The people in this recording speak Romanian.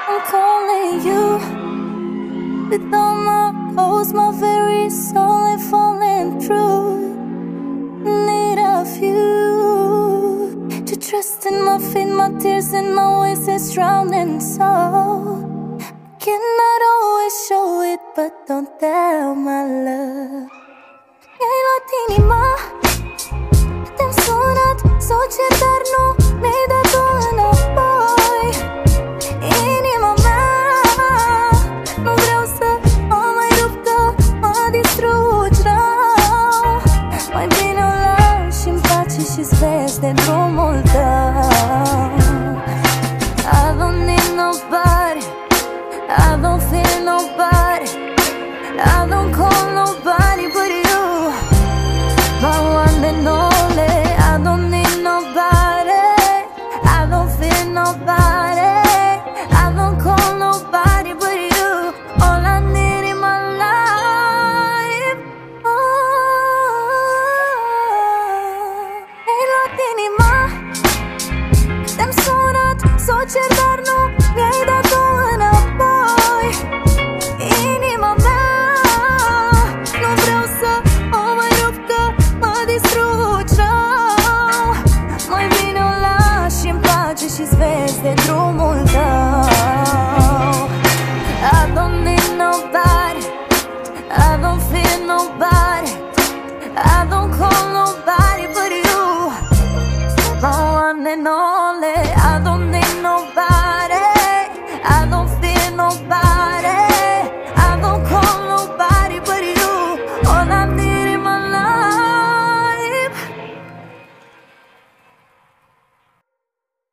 I'm calling you with all my holes, my very soul ain't falling through. Need of you to trust in my feet, my tears and my ways is drowning. So cannot always show it, but don't tell my love. Mi-ai luat inima, te-am sunat, soce, dar nu mi-ai dat-o înapoi. Inima mea, nu vreau să o mai rup, că mă distrugi rău. Mai bine o lași în pace și-ți vezi de drumul tău. I don't need nobody, I don't feel nobody, I don't call nobody but you, my one and only. I don't need nobody, I don't feel nobody, I don't call nobody but you, all I need in my life. Mi-ai luat inima, te-am sunat, soce, dar nu mi-ai dat-o înapoi. Inima mea, nu vreau să o mai rup, că mă distrugi rău. Mai bine o lași în pace și-ți vezi de drumul tău. I don't need nobody, I don't feel nobody, I don't call nobody but you, my one and only. I don't need nobody, I don't feel nobody,